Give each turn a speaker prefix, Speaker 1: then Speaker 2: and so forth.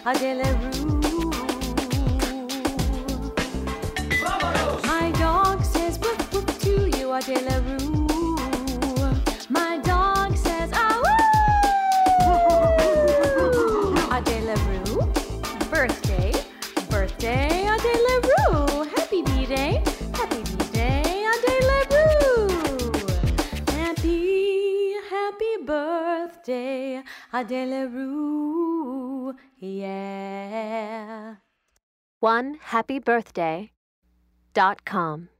Speaker 1: Adelaroo. My dog says whoop whoop to you, Adelaroo. My dog says ah woo. Adelaroo. Birthday, birthday, Adelaroo. Happy B-Day, happy B-Day, Adelaroo. Happy birthday, Adelaroo. Yeah.
Speaker 2: OneHappyBirthday.com